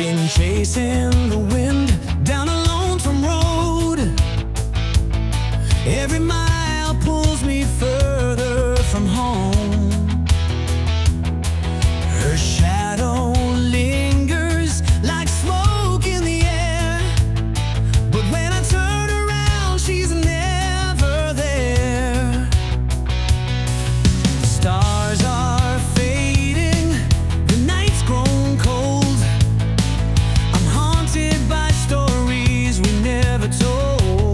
been chasing the wind down a lonesome road. Every mile pulls me further from home. Her shadow lingers like smoke in the air, but when I turn around, she's never there. The stars are fading, the night's grown cold. I'm haunted by stories we never told.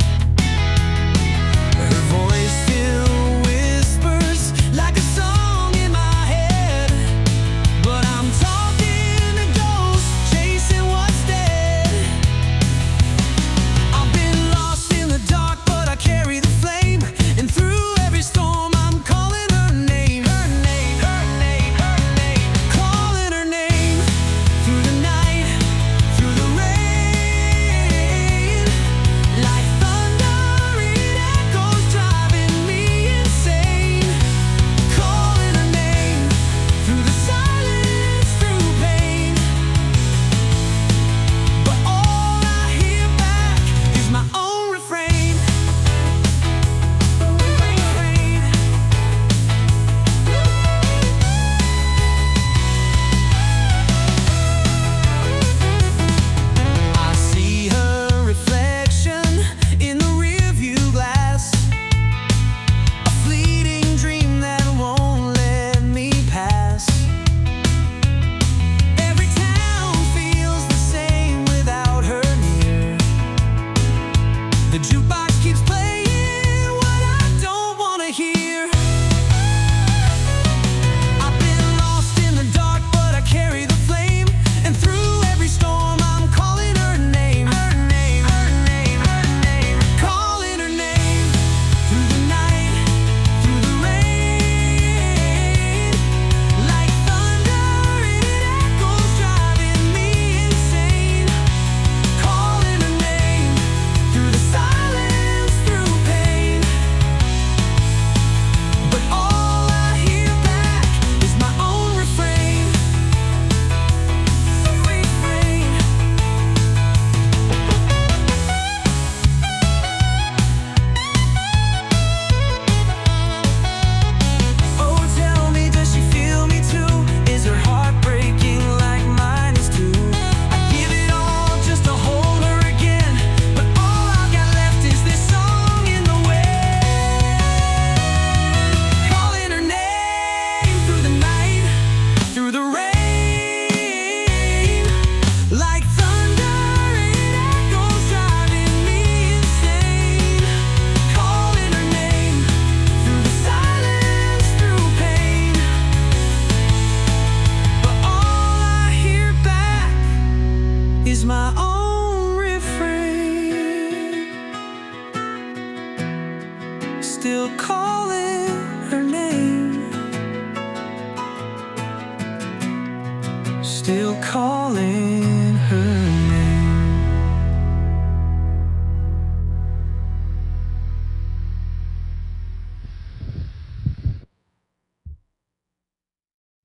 Her voice still whispers like a song in my head, but I'm talking to ghosts, chasing what's dead. I've been lost in the dark, but I carry the flame, and through every storm I'm calling her name, her name, her name, her name, calling her name. Through the night, through the rain, like thunder it echoes, driving me insane. Calling her name, through the silence, through pain, but all I hear back is my own refrain. I see her reflection in the rearview glass, a fleeting dream that won't let me pass. Every town feels the same without her near. The jukebox keeps playing what I don't want to hear. I've been lost in the dark, but I carry the flame, and through every storm I'm calling her name, her name, her name, her name, calling her name. Through the night, through the rain, like thunder it echoes, driving me insane. Calling her name, through the silence, through pain, but all I hear back is my own refrain. Refrain. Oh, tell me, does she feel me too? Is her heart breaking like mine is too? I give it all just to hold her again, but all I've got left is this song in the wind. Calling her name through the night, through the rain, like thunder it echoes, driving me insane. Calling her name, through the silence, through pain, but all I hear back is my own refrain. Still calling her name, still calling